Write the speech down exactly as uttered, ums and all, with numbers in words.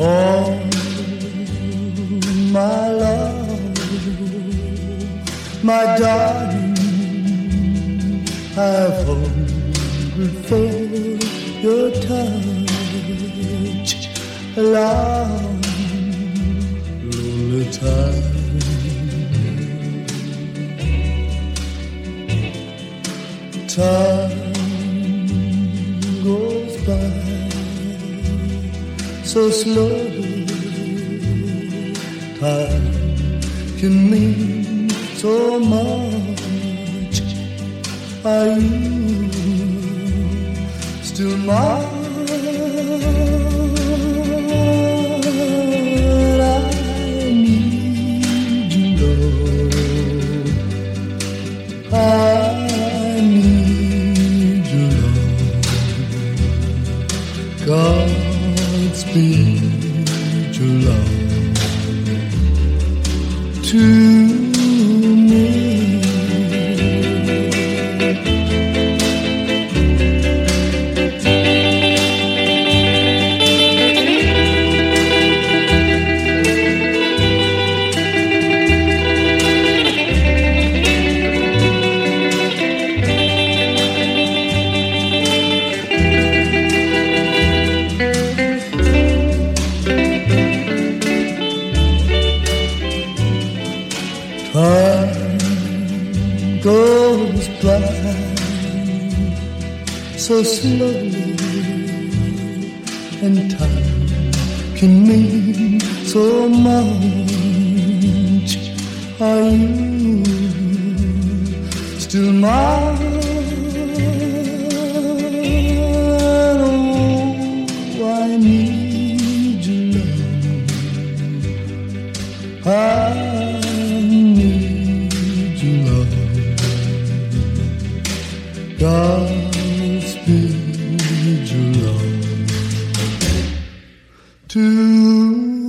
Oh, my love, my darling, I've hungered for your touch a long, lonely time. Time goes by so slowly. Time can mean so much. Are you still mine? I need you, Lord. I need you, Lord. Godspeed your love to me. Time goes by so slowly, and time can mean so much. Are you still mine? Oh, I need you, love. I Godspeed your love to